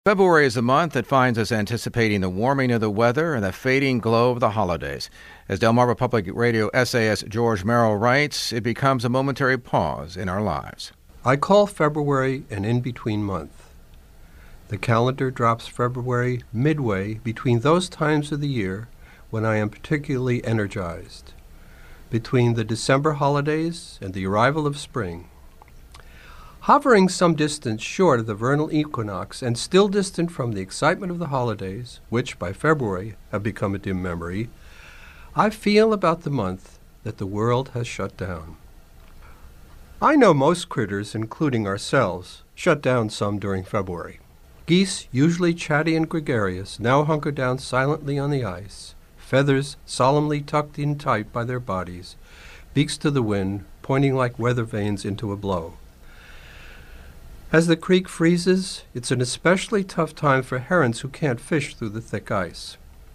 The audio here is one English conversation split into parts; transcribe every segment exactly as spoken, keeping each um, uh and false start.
February is a month that finds us anticipating the warming of the weather and the fading glow of the holidays. As Delmarva Public Radio essayist George Merrill writes, it becomes a momentary pause in our lives. I call February an in-between month. The calendar drops February midway between those times of the year when I am particularly energized, between the December holidays and the arrival of spring. Hovering some distance short of the vernal equinox and still distant from the excitement of the holidays, which by February have become a dim memory, I feel about the month that the world has shut down. I know most critters, including ourselves, shut down some during February. Geese, usually chatty and gregarious, now hunker down silently on the ice, feathers solemnly tucked in tight by their bodies, beaks to the wind, pointing like weather vanes into a blow. As the creek freezes, it's an especially tough time for herons who can't fish through the thick ice.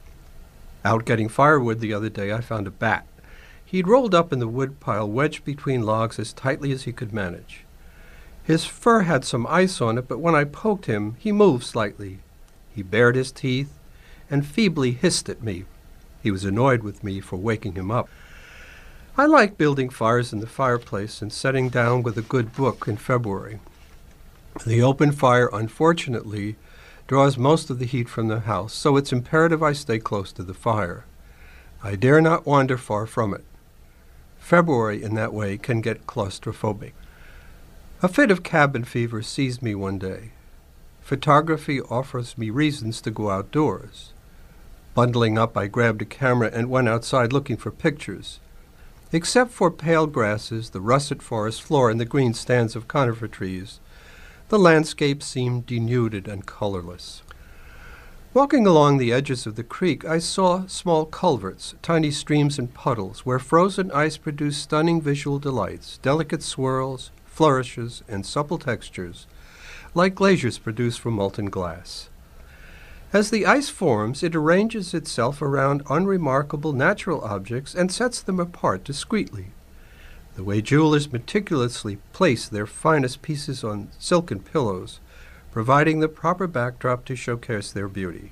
Out getting firewood the other day, I found a bat. He'd rolled up in the wood pile, wedged between logs as tightly as he could manage. His fur had some ice on it, but when I poked him, he moved slightly. He bared his teeth and feebly hissed at me. He was annoyed with me for waking him up. I like building fires in the fireplace and setting down with a good book in February. The open fire, unfortunately, draws most of the heat from the house, so it's imperative I stay close to the fire. I dare not wander far from it. February, in that way, can get claustrophobic. A fit of cabin fever seized me one day. Photography offers me reasons to go outdoors. Bundling up, I grabbed a camera and went outside looking for pictures. Except for pale grasses, the russet forest floor, and the green stands of conifer trees, the landscape seemed denuded and colorless. Walking along the edges of the creek, I saw small culverts, tiny streams and puddles, where frozen ice produced stunning visual delights, delicate swirls, flourishes, and supple textures, like glaciers produced from molten glass. As the ice forms, it arranges itself around unremarkable natural objects and sets them apart discreetly, the way jewelers meticulously place their finest pieces on silken pillows, providing the proper backdrop to showcase their beauty.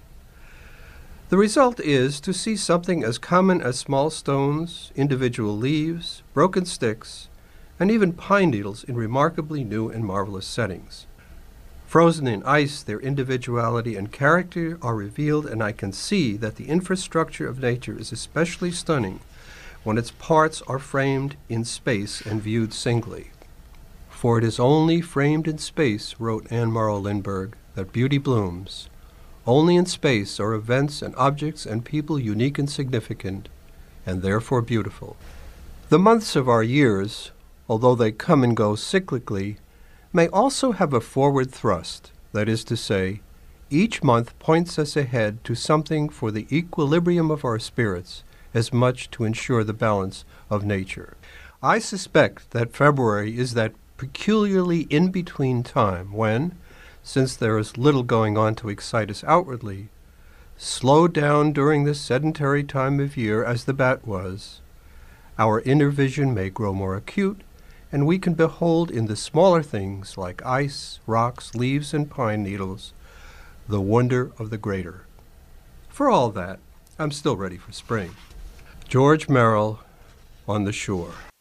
The result is to see something as common as small stones, individual leaves, broken sticks, and even pine needles in remarkably new and marvelous settings. Frozen in ice, their individuality and character are revealed, and I can see that the infrastructure of nature is especially stunning when its parts are framed in space and viewed singly. For it is only framed in space, wrote Anne Morrow Lindbergh, that beauty blooms. Only in space are events and objects and people unique and significant, and therefore beautiful. The months of our years, although they come and go cyclically, may also have a forward thrust, that is to say, each month points us ahead to something for the equilibrium of our spirits, as much to ensure the balance of nature. I suspect that February is that peculiarly in-between time when, since there is little going on to excite us outwardly, slowed down during this sedentary time of year as the bat was, our inner vision may grow more acute, and we can behold in the smaller things like ice, rocks, leaves, and pine needles the wonder of the greater. For all that, I'm still ready for spring. George Merrill, On the Shore.